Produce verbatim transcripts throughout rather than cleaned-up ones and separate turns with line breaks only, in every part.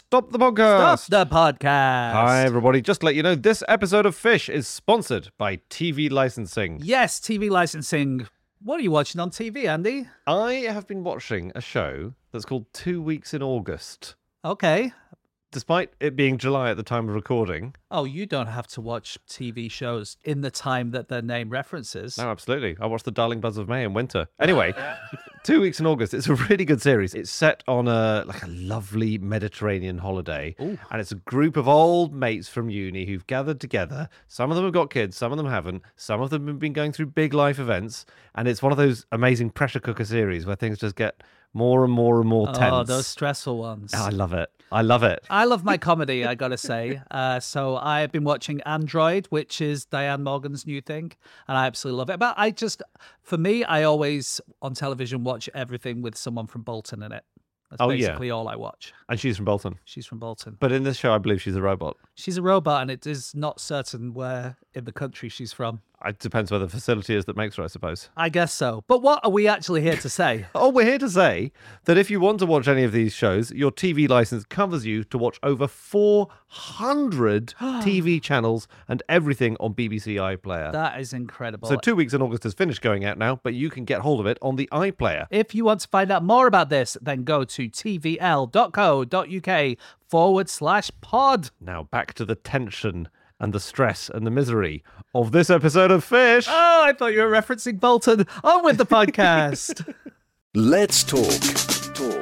Stop the podcast.
Stop the podcast.
Hi, everybody. Just to let you know, this episode of Fish is sponsored by T V licensing.
Yes, T V licensing. What are you watching on T V, Andy?
I have been watching a show that's called Two Weeks in August.
Okay.
Despite it being July at the time of recording.
Oh, you don't have to watch T V shows in the time that their name references.
No, absolutely. I watched The Darling Buds of May in winter. Anyway, Two Weeks in August. It's a really good series. It's set on a like a lovely Mediterranean holiday.
Ooh.
And it's a group of old mates from uni who've gathered together. Some of them have got kids, some of them haven't. Some of them have been going through big life events. And it's one of those amazing pressure cooker series where things just get more and more and more tense.
Oh, those stressful ones.
Oh, I love it. I love it.
I love my comedy, I gotta say. Uh, so I've been watching Android, which is Diane Morgan's new thing, and I absolutely love it. But I just, for me, I always, on television, watch everything with someone from Bolton in it. That's
Oh,
basically
yeah.
all I watch.
And she's from Bolton.
She's from Bolton.
But in this show, I believe she's a robot.
She's a robot, and it is not certain where in the country she's from.
It depends where the facility is that makes her, I suppose.
I guess so. But what are we actually here to say?
Oh, we're here to say that if you want to watch any of these shows, your T V license covers you to watch over four hundred T V channels and everything on B B C iPlayer.
That is incredible.
So Two Weeks in August has finished going out now, but you can get hold of it on the iPlayer.
If you want to find out more about this, then go to tvl.co.uk forward slash pod.
Now back to the tension and the stress and the misery of this episode of Fish.
Oh, I thought you were referencing Bolton. On with the podcast.
Let's talk. Talk.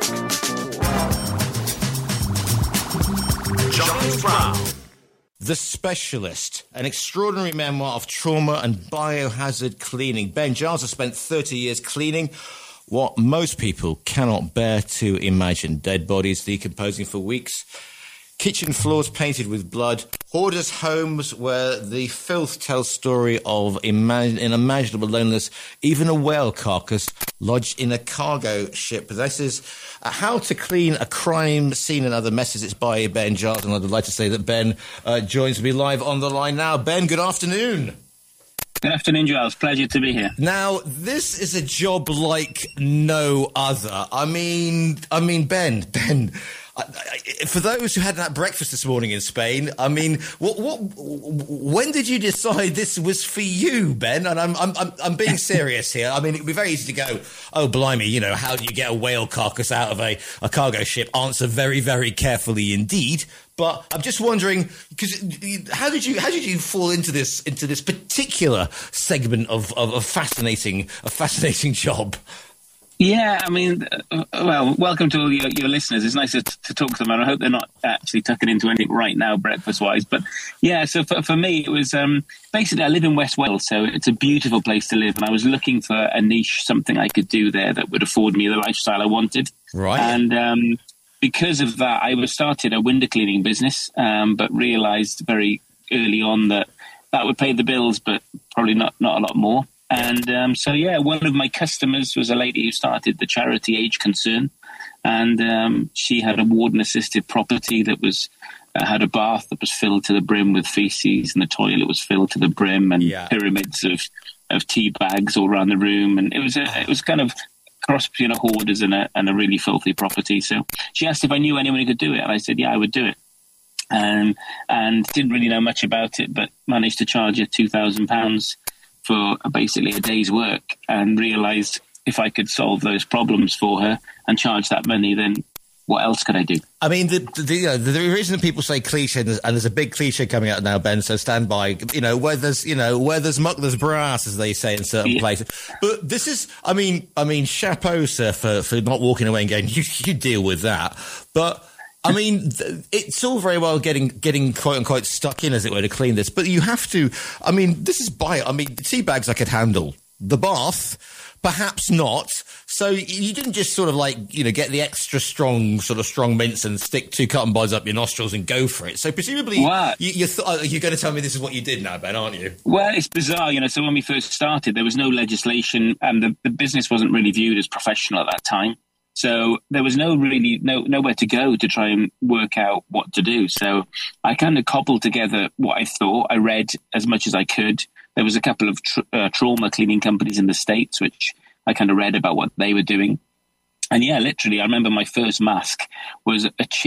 Giles Brown.
The Specialist, an extraordinary memoir of trauma and biohazard cleaning. Ben Giles has spent thirty years cleaning what most people cannot bear to imagine. Dead bodies decomposing for weeks, kitchen floors painted with blood, hoarders' homes where the filth tells story of imag- unimaginable loneliness, even a whale carcass lodged in a cargo ship. This is uh, How to Clean a Crime Scene and Other Messes. It's by Ben Giles, and I'd like to say that Ben uh, joins me live on the line now. Ben, good afternoon.
Good afternoon, Giles. Pleasure to be here.
Now, this is a job like no other. I mean, I mean, Ben, Ben... I, I, for those who had that breakfast this morning in Spain, I mean, what, what, when did you decide this was for you, Ben? And I'm, I'm, I'm, I'm being serious here. I mean, it'd be very easy to go, oh, blimey, you know, how do you get a whale carcass out of a, a cargo ship? Answer very, very carefully indeed. But I'm just wondering, because how did you how did you fall into this into this particular segment of, of a fascinating a fascinating job?
Yeah, I mean, uh, well, welcome to all your, your listeners. It's nice to, to talk to them, and I hope they're not actually tucking into anything right now, breakfast-wise. But yeah, so for, for me, it was um, basically I live in West Wales, so it's a beautiful place to live, and I was looking for a niche, something I could do there that would afford me the lifestyle I wanted.
Right.
And um, because of that, I was started a window cleaning business, um, but realised very early on that that would pay the bills, but probably not, not a lot more. And um, so, yeah, one of my customers was a lady who started the charity Age Concern. And um, she had a warden-assisted property that was uh, had a bath that was filled to the brim with feces, and the toilet was filled to the brim, and
yeah.
pyramids of, of tea bags all around the room. And it was a, it was kind of cross between a hoarders and a, and a really filthy property. So she asked if I knew anyone who could do it. And I said, yeah, I would do it. Um, and didn't really know much about it, but managed to charge her two thousand pounds for basically a day's work, and realised if I could solve those problems for her and charge that money, then what else could I do?
I mean, the the, you know, the reason that people say cliche, and there's, and there's a big cliche coming out now, Ben, so stand by, you know, where there's, you know, where there's muck, there's brass, as they say in certain
yeah.
places. But this is, I mean, I mean, chapeau, sir, for, for not walking away and going, you, you deal with that. But I mean, it's all very well getting getting quote unquote stuck in, as it were, to clean this, but you have to. I mean, this is bio. I mean, the tea bags I could handle. The bath, perhaps not. So you didn't just sort of like, you know, get the extra strong sort of strong mints and stick two cotton buds up your nostrils and go for it. So presumably,
what?
you, you're, th- you're going to tell me this is what you did now, Ben, aren't you?
Well, it's bizarre, you know. So when we first started, there was no legislation, and the, the business wasn't really viewed as professional at that time. So there was no really no nowhere to go to try and work out what to do. So I kind of cobbled together what I thought. I read as much as I could. There was a couple of tra- uh, trauma cleaning companies in the States, which I kind of read about what they were doing. And yeah, literally, I remember my first mask was a cheap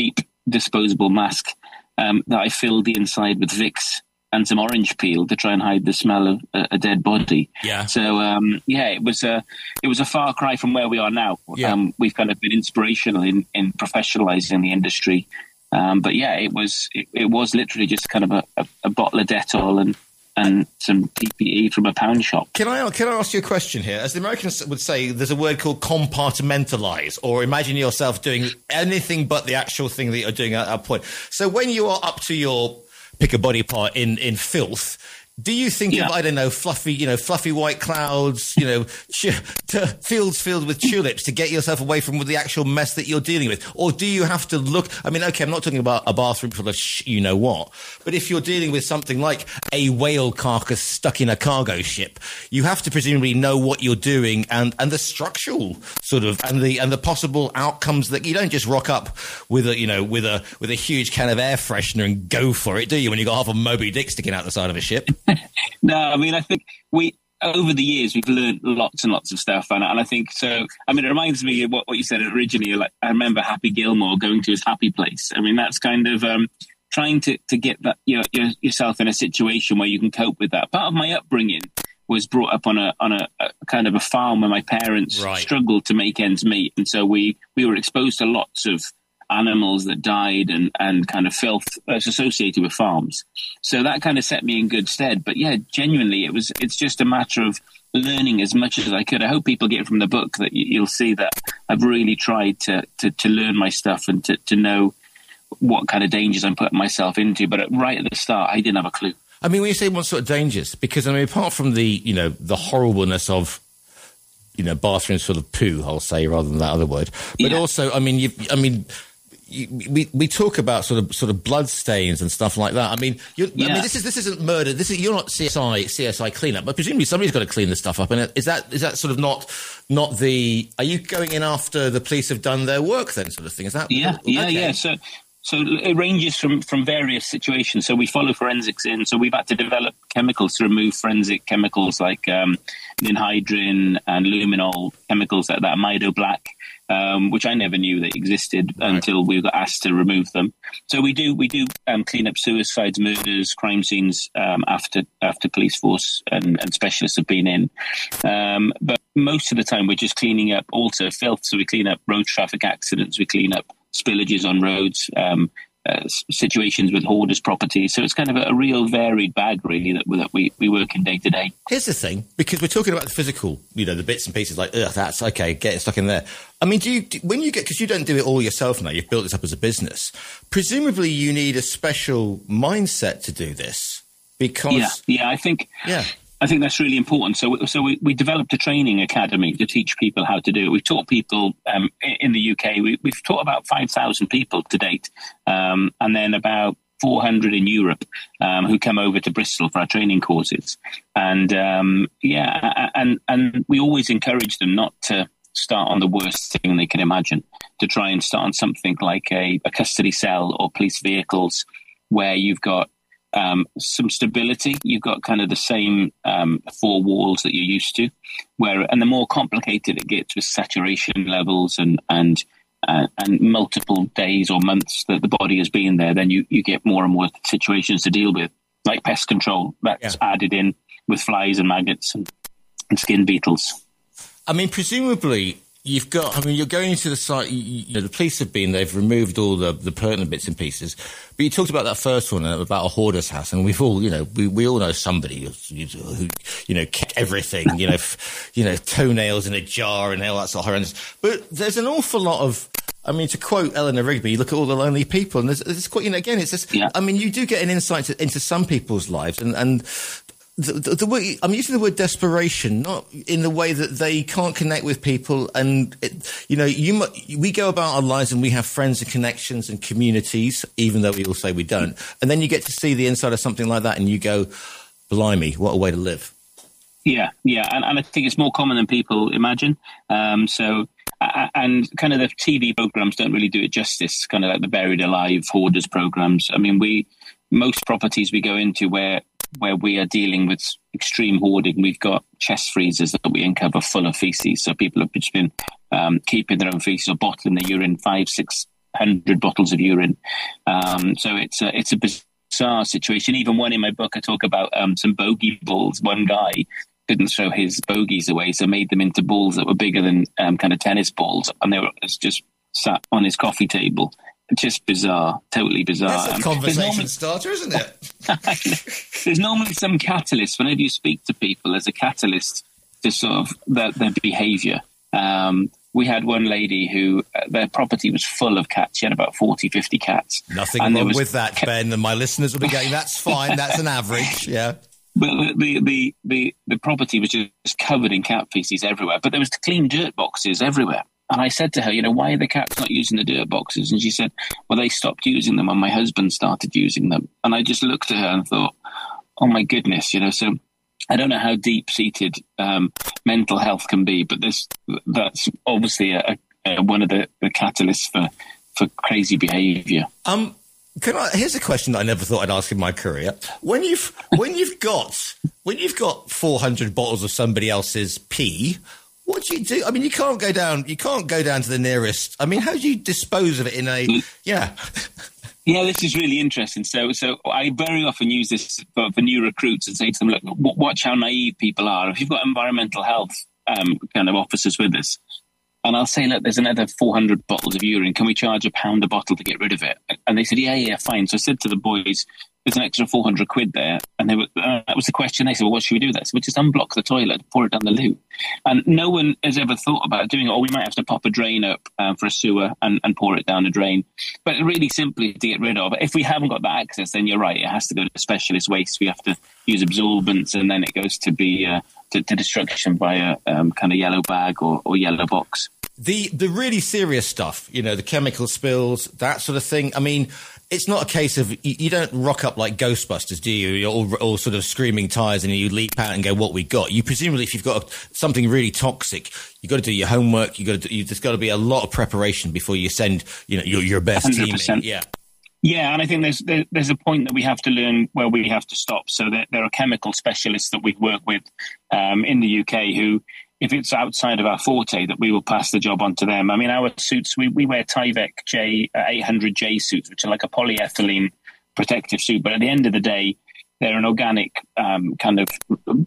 disposable mask um, that I filled the inside with Vicks and some orange peel to try and hide the smell of a, a dead body.
Yeah.
So um, yeah, it was a it was a far cry from where we are now.
Yeah.
Um, we've kind of been inspirational in, in professionalising the industry. Um, but yeah, it was it, it was literally just kind of a, a, a bottle of Dettol and and some P P E from a pound shop.
Can I can I ask you a question here? As the Americans would say, there's a word called compartmentalize, or imagine yourself doing anything but the actual thing that you're doing at that point. So when you are up to your pick a body part in, in filth, do you think
Yeah.
of, I don't know, fluffy, you know, fluffy white clouds, you know, ch- t- fields filled with tulips to get yourself away from the actual mess that you're dealing with? Or do you have to look, I mean, okay, I'm not talking about a bathroom full of sh- you know what, but if you're dealing with something like a whale carcass stuck in a cargo ship, you have to presumably know what you're doing and, and the structural sort of, and the, and the possible outcomes that you don't just rock up with a, you know, with a, with a huge can of air freshener and go for it, do you, when you've got half a Moby Dick sticking out the side of a ship?
No, I mean, I think we, over the years, we've learned lots and lots of stuff. And, and I think so, I mean, it reminds me of what, what you said originally. Like, I remember Happy Gilmore going to his happy place. I mean, that's kind of um, trying to, to get that your, your, yourself in a situation where you can cope with that. Part of my upbringing was brought up on a on a, a kind of a farm where my parents
Right.
struggled to make ends meet. And so we, we were exposed to lots of animals that died and, and kind of filth that's associated with farms. So that kind of set me in good stead. But yeah, genuinely, it was, it's just a matter of learning as much as I could. I hope people get from the book that you'll see that I've really tried to, to, to learn my stuff and to, to know what kind of dangers I'm putting myself into. But right at the start, I didn't have a clue.
I mean, when you say what sort of dangers, because I mean, apart from the, you know, the horribleness of, you know, bathrooms full of poo, I'll say, rather than that other word, but
Yeah.
also, I mean, you, I mean, you, we we talk about sort of sort of blood stains and stuff like that. I mean, you, I
Yeah.
mean, this is this isn't murder. This is you're not C S I C S I cleanup, but presumably somebody's got to clean this stuff up. And is that is that sort of not not the? Are you going in after the police have done their work then, sort of thing? Is that?
Yeah, yeah,
okay.
yeah. So, so it ranges from, from various situations. So we follow forensics in. So we've had to develop chemicals to remove forensic chemicals like um, ninhydrin and luminol, chemicals like that, Mido Black, um, which I never knew they existed
Right.
until we got asked to remove them. So we do we do um, clean up suicides, murders, crime scenes um, after after police force and, and specialists have been in. Um, but most of the time we're just cleaning up also filth. So we clean up road traffic accidents, we clean up spillages on roads, um, uh, situations with hoarders' property. So it's kind of a, a real varied bag, really, that, that we, we work in day to day.
Here's the thing, because we're talking about the physical, you know, the bits and pieces like, ugh, that's okay, get it stuck in there. I mean, do you, do, when you get, because you don't do it all yourself now, you've built this up as a business, presumably you need a special mindset to do this because...
Yeah, yeah, I think...
Yeah.
I think that's really important. So, so we, we developed a training academy to teach people how to do it. We've taught people um, in the U K. We, we've taught about five thousand people to date, um, and then about four hundred in Europe um, who come over to Bristol for our training courses. And um, yeah, and and we always encourage them not to start on the worst thing they can imagine, to try and start on something like a, a custody cell or police vehicles where you've got Um, some stability. You've got kind of the same um, four walls that you're used to, where and the more complicated it gets with saturation levels and and uh, and multiple days or months that the body has been there, then you, you get more and more situations to deal with, like pest control. That's
Yeah.
added in with flies and maggots and, and skin beetles.
I mean, presumably you've got, I mean, you're going to the site, you, you know, the police have been, they've removed all the, the pertinent bits and pieces. But you talked about that first one, uh, about a hoarder's house, and we've all, you know, we, we all know somebody who, who you know, kept everything, you know, f- you know, toenails in a jar and all that sort of horrendous. But there's an awful lot of, I mean, to quote Eleanor Rigby, you look at all the lonely people, and there's, there's quite, you know, again, it's just,
Yeah.
I mean, you do get an insight to, into some people's lives, and, and The, the, the word, I'm using the word desperation, not in the way that they can't connect with people. And, it, you know, you mu- we go about our lives and we have friends and connections and communities, even though we all say we don't. And then you get to see the inside of something like that and you go, blimey, what a way to live.
Yeah, yeah. And, and I think it's more common than people imagine. Um, so, uh, and kind of the T V programs don't really do it justice, kind of like the Buried Alive, Hoarders programs. I mean, we, most properties we go into where, where we are dealing with extreme hoarding, we've got chest freezers that we uncover full of feces. So people have just been um, keeping their own feces or bottling their urine five, six hundred bottles of urine. Um, so it's a, it's a bizarre situation. Even one in my book, I talk about um, some bogey balls. One guy couldn't throw his bogeys away, so made them into balls that were bigger than um, kind of tennis balls, and they were just sat on his coffee table. Just bizarre, totally bizarre.
That's a
Um,
conversation
normally,
starter, isn't it?
there's normally some catalyst. Whenever you speak to people, there's a catalyst to sort of their, their behaviour. Um, we had one lady who, uh, their property was full of cats. She had about forty, fifty cats.
Nothing
And there
wrong
was
with that,
ca-
Ben, and my listeners will be going, that's fine, that's an average, yeah.
But the, the, the, the property was just covered in cat feces everywhere. But there was clean dirt boxes everywhere. And I said to her, you know, why are the cats not using the dirt boxes? And she said, well, they stopped using them when my husband started using them. And I just looked at her and thought, oh, my goodness, you know, so I don't know how deep-seated um, mental health can be, but this that's obviously a, a, one of the, the catalysts for, for crazy behaviour.
Um, can I? Here's a question that I never thought I'd ask in my career. When you've when you've got when you've got four hundred bottles of somebody else's pee, what do you do? I mean, you can't go down. You can't go down to the nearest. I mean, how do you dispose of it in a? Yeah.
Yeah, this is really interesting. So, so I very often use this for, for new recruits and say to them, look, w- watch how naive people are. If you've got environmental health um, kind of officers with us, and I'll say, look, there's another four hundred bottles of urine. Can we charge a pound a bottle to get rid of it? And they said, yeah, yeah, fine. So I said to the boys, there's an extra four hundred quid there. And they were, uh, that was the question. They said, well, what should we do with that? So we just unblock the toilet, pour it down the loo. And no one has ever thought about doing it. Or we might have to pop a drain up um, for a sewer and, and pour it down a drain. But really simply to get rid of it. If we haven't got that access, then you're right. It has to go to specialist waste. We have to use absorbents, and then it goes to be uh, to, to destruction by a um, kind of yellow bag or, or yellow box.
The the really serious stuff, you know, the chemical spills, that sort of thing. I mean, it's not a case of, you, you don't rock up like Ghostbusters, do you? You're all, all sort of screaming tires and you leap out and go, what we got? You presumably, if you've got something really toxic, you've got to do your homework. You've got to do, you've just got to be a lot of preparation before you send, you know, your, your best
one hundred percent.
team in. Yeah.
Yeah, and I think there's there, there's a point that we have to learn where we have to stop. So there, there are chemical specialists that we work with um, in the U K who, if it's outside of our forte, that we will pass the job on to them. I mean, our suits, we, we wear Tyvek J uh, eight hundred J suits, which are like a polyethylene protective suit. But at the end of the day, they're an organic um, kind of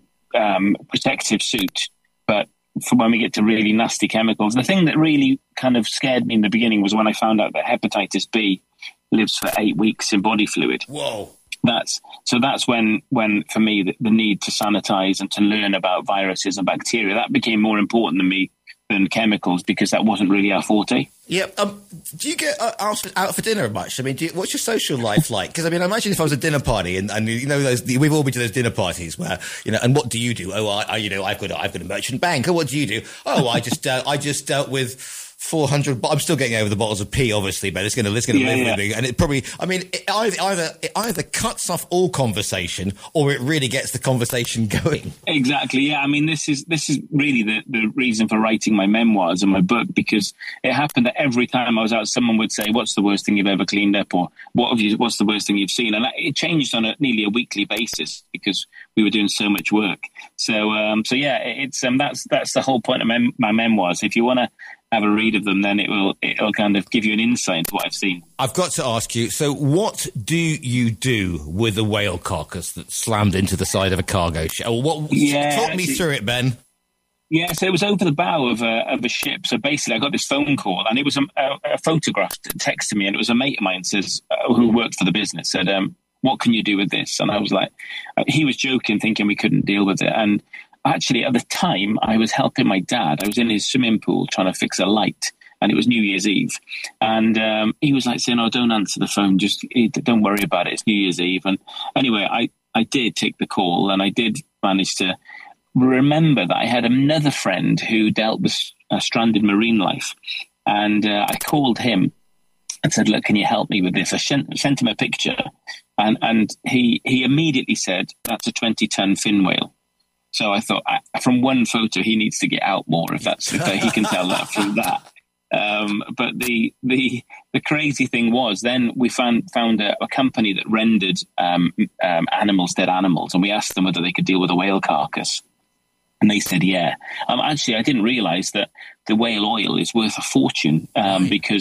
um, protective suit. But for when we get to really nasty chemicals, the thing that really kind of scared me in the beginning was when I found out that hepatitis B lives for eight weeks in body fluid.
Whoa.
That's so that's when, when for me, the, the need to sanitize and to learn about viruses and bacteria, that became more important to me than chemicals, because that wasn't really our forte.
Yeah. Um, do you get uh, out, for, out for dinner much? I mean, do you, what's your social life like? Because, I mean, I imagine if I was a dinner party and, and you know, those, we've all been to those dinner parties where, you know, and what do you do? Oh, I, I you know, I've got, a, I've got a merchant bank. Oh, what do you do? Oh, I just, uh, I just dealt with four hundred. I'm still getting over the bottles of pee, obviously, but it's going to it's going to
yeah,
live
yeah.
with me. And it probably, I mean, it either either it either cuts off all conversation or it really gets the conversation going.
Exactly. Yeah. I mean, this is this is really the, the reason for writing my memoirs and my book, because it happened that every time I was out, someone would say, "What's the worst thing you've ever cleaned up?" or "What have you? What's the worst thing you've seen?" And it changed on a nearly a weekly basis because we were doing so much work. So, um, so yeah, it's um, that's that's the whole point of mem- my memoirs. If you want to have a read of them, then it will it'll kind of give you an insight into what I've seen.
I've got to ask you, so what do you do with a whale carcass that's slammed into the side of a cargo ship? What,
yeah,
talk me
actually,
through it, Ben.
Yeah, so it was over the bow of a, of a ship. So basically, I got this phone call, and it was a, a, a photograph text to me, and it was a mate of mine says uh, who worked for the business said, um, "What can you do with this?" And I was like, uh, he was joking, thinking we couldn't deal with it, and actually, at the time, I was helping my dad. I was in his swimming pool trying to fix a light, and it was New Year's Eve. And um, he was like saying, "Oh, don't answer the phone. Just don't worry about it. It's New Year's Eve." And anyway, I, I did take the call, and I did manage to remember that I had another friend who dealt with uh, stranded marine life. And uh, I called him and said, "Look, can you help me with this?" I sent, sent him a picture, and, and he, he immediately said, "That's a twenty-ton fin whale." So I thought, I, from one photo, he needs to get out more. If that's if he can tell that from that. Um, but the the the crazy thing was, then we found found a, a company that rendered um, um, animals, dead animals, and we asked them whether they could deal with a whale carcass, and they said, yeah. Um, actually, I didn't realise that the whale oil is worth a fortune um,
right.
because it's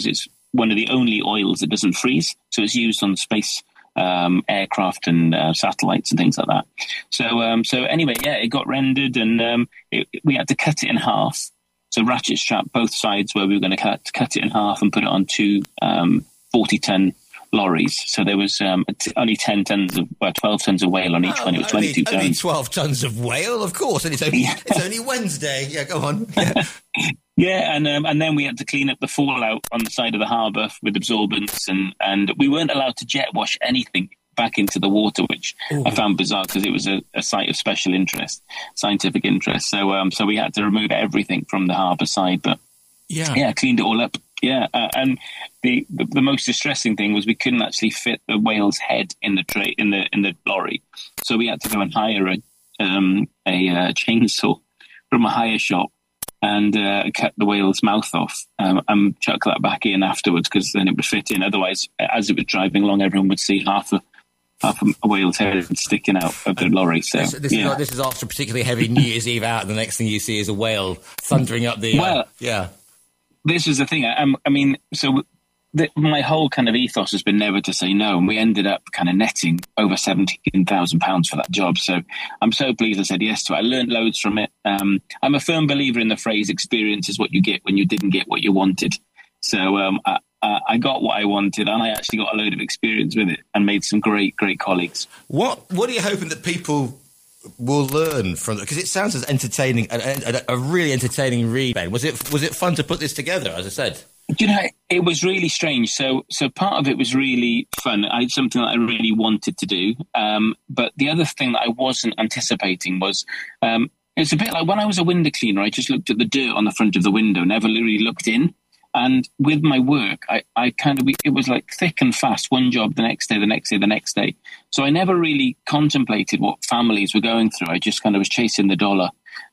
one of the only oils that doesn't freeze. So it's used on space um, aircraft and uh, satellites and things like that. So um, so anyway, yeah, it got rendered, and um, it, we had to cut it in half. So ratchet strap both sides where we were going to cut cut it in half and put it on two um, forty-ton lorries. So there was um, t- only ten tons of, well, twelve tons of whale on each
Oh,
one. It was
only,
twenty-two
only
tons.
twelve tons of whale, of course, and it's only
Yeah.
it's only Wednesday. Yeah, go on. Yeah.
Yeah, and um, and then we had to clean up the fallout on the side of the harbour with absorbents, and, and we weren't allowed to jet wash anything back into the water, which Ooh. I found bizarre because it was a, a site of special interest, scientific interest. So um, so we had to remove everything from the harbour side, but
yeah,
yeah, cleaned it all up. Yeah, uh, and the, the the most distressing thing was we couldn't actually fit the whale's head in the tray in the in the lorry, so we had to go and hire a um, a uh, chainsaw from a hire shop and uh, cut the whale's mouth off um, and chuck that back in afterwards, because then it would fit in. Otherwise, as it was driving along, everyone would see half a half a whale's head sticking out of the lorry. So
this, this,
yeah.
is, not, this is after a particularly heavy New Year's Eve out, and the next thing you see is a whale thundering up the. Uh,
well,
yeah.
This is the thing. I, I mean, so the, my whole kind of ethos has been never to say no, and we ended up kind of netting over seventeen thousand pounds for that job. So I'm so pleased I said yes to it. I learned loads from it. Um, I'm a firm believer in the phrase "experience is what you get when you didn't get what you wanted." So um, I, I got what I wanted, and I actually got a load of experience with it and made some great, great colleagues.
What What are you hoping that people will learn from it? Because it sounds as entertaining, a, a, a really entertaining read. Ben, was it was it fun to put this together? As I said,
you know, it was really strange. So, so part of it was really fun. I had something that I really wanted to do, um, but the other thing that I wasn't anticipating was um, it's a bit like when I was a window cleaner. I just looked at the dirt on the front of the window, never really looked in. And with my work, I, I kind of, it was like thick and fast, one job the next day, the next day, the next day. So I never really contemplated what families were going through. I just kind of was chasing the dollar.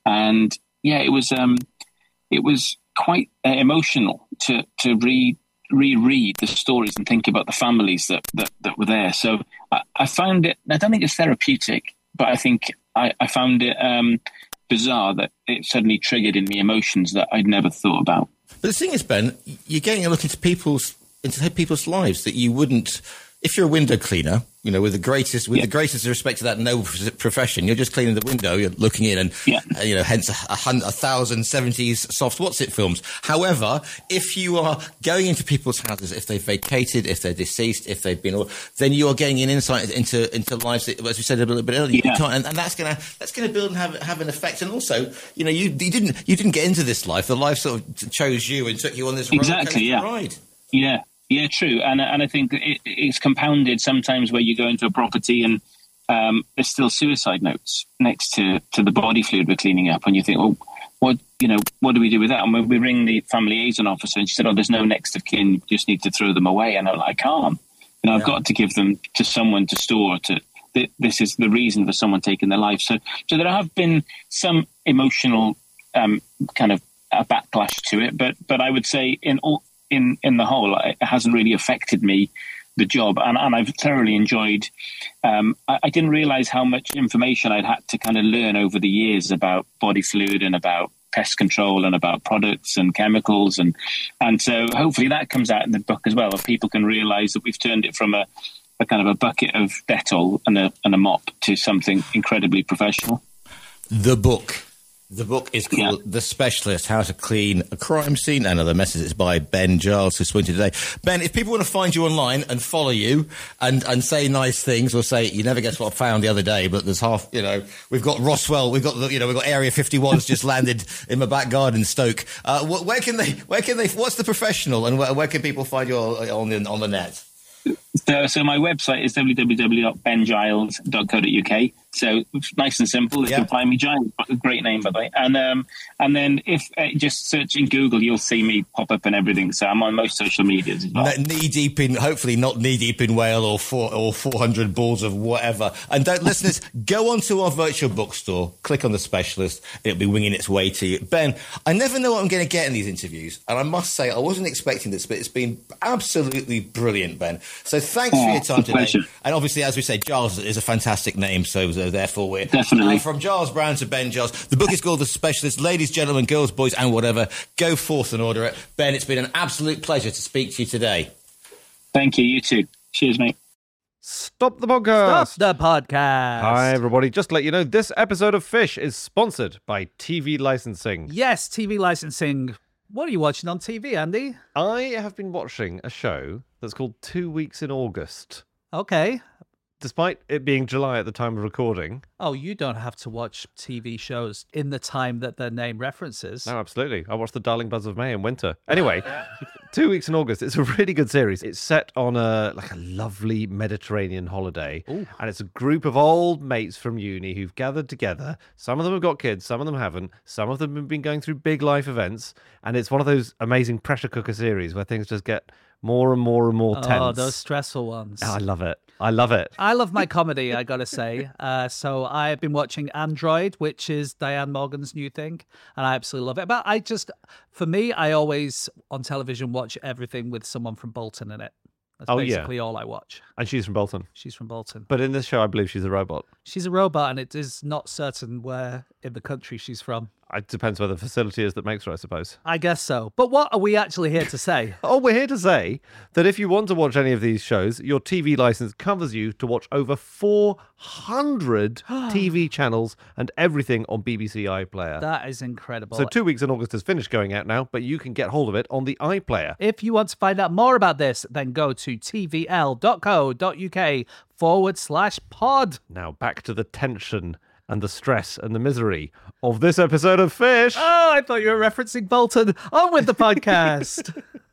And yeah, it was, um, it was quite uh, emotional to, to read, reread the stories and think about the families that, that, that were there. So I, I found it, I don't think it's therapeutic, but I think I, I found it um, bizarre that it suddenly triggered in me emotions that I'd never thought about.
But the thing is, Ben, you're getting a look into people's into people's lives that you wouldn't, if you're a window cleaner, you know, with the greatest with yeah. the greatest respect to that noble profession, you're just cleaning the window, you're looking in, and yeah. uh, you know, hence a, a, a thousand seventies soft what's it films. However, if you are going into people's houses, if they've vacated, if they're deceased, if they've been, then you are getting an insight into into lives that, as we said a little bit earlier, yeah. you can't, and, and that's gonna that's gonna build and have have an effect. And also, you know, you you didn't you didn't get into this life; the life sort of chose you and took you on this
exactly, yeah.
ride.
Yeah. Yeah, true. And and I think it, it's compounded sometimes where you go into a property and um, there's still suicide notes next to, to the body fluid we're cleaning up. And you think, well, what, you know, what do we do with that? And when we ring the family liaison officer and she said, oh, there's no next of kin, you just need to throw them away. And I'm like, I can't. You know, I've yeah. got to give them to someone to store. To th- This is the reason for someone taking their life. So, so there have been some emotional um, kind of a backlash to it. But, but I would say in all, in in the whole, it hasn't really affected me, the job, and, and I've thoroughly enjoyed. Um, I, I didn't realise how much information I'd had to kind of learn over the years about body fluid and about pest control and about products and chemicals, and and so hopefully that comes out in the book as well, if people can realise that we've turned it from a, a kind of a bucket of Dettol and a and a mop to something incredibly professional.
The book. The book is called
yeah.
The Specialist, How to Clean a Crime Scene, and other messages by Ben Giles, who's swinging today. Ben, if people want to find you online and follow you and, and say nice things, or say, you never guess what I found the other day, but there's half, you know, we've got Roswell, we've got, the, you know, we've got Area fifty-one's just landed in my back garden, Stoke. Uh, where can they, where can they, what's the professional, and where, where can people find you on the, on the net?
So, so my website is w w w dot ben giles dot co dot u k. So nice and simple. They yeah. can find me. Giles, a great name, by the way. And um, and then if uh, just search in Google, you'll see me pop up and everything. So I'm on most social medias as well.
Knee deep in, hopefully not knee deep in whale or four or four hundred balls of whatever. And don't, listeners, go onto our virtual bookstore, click on The Specialist. It'll be winging its way to you. Ben, I never know what I'm going to get in these interviews, and I must say I wasn't expecting this, but it's been absolutely brilliant, Ben. So thanks for
Oh,
your time
a
today.
pleasure.
And obviously, as we say, Giles is a fantastic name, so uh, therefore we're...
Definitely.
Uh, from Giles Brown to Ben Giles. The book is called The Specialist. Ladies, gentlemen, girls, boys, and whatever, go forth and order it. Ben, it's been an absolute pleasure to speak to you today.
Thank you. You too. Cheers, mate.
Stop the podcast.
Stop the podcast.
Hi, everybody. Just to let you know, this episode of Fish is sponsored by T V licensing.
Yes, T V licensing. What are you watching on T V, Andy?
I have been watching a show that's called Two Weeks in August.
Okay.
Despite it being July at the time of recording.
Oh, you don't have to watch T V shows in the time that their name references.
No, absolutely. I watched The Darling Buzz of May in winter. Anyway, Two Weeks in August. It's a really good series. It's set on a like a lovely Mediterranean holiday.
Ooh.
And it's a group of old mates from uni who've gathered together. Some of them have got kids, some of them haven't. Some of them have been going through big life events. And it's one of those amazing pressure cooker series where things just get more and more and more tense.
Oh, those stressful ones.
Oh, I love it. I love it.
I love my comedy, I gotta say. Uh, so I've been watching Android, which is Diane Morgan's new thing, and I absolutely love it. But I just, for me, I always on television watch everything with someone from Bolton in it. That's
Oh, yeah.
basically all I watch.
And she's from Bolton.
She's from Bolton.
But in this show, I believe she's a robot.
She's a robot, and it is not certain where in the country she's from.
It depends where the facility is that makes her, I suppose.
I guess so. But what are we actually here to say?
Oh, we're here to say that if you want to watch any of these shows, your T V license covers you to watch over four hundred T V channels and everything on B B C iPlayer.
That is incredible.
So Two Weeks in August has finished going out now, but you can get hold of it on the iPlayer.
If you want to find out more about this, then go to tvl.co.uk forward slash pod.
Now back to the tension and the stress and the misery of this episode of Fish.
Oh, I thought you were referencing Bolton. On with the podcast.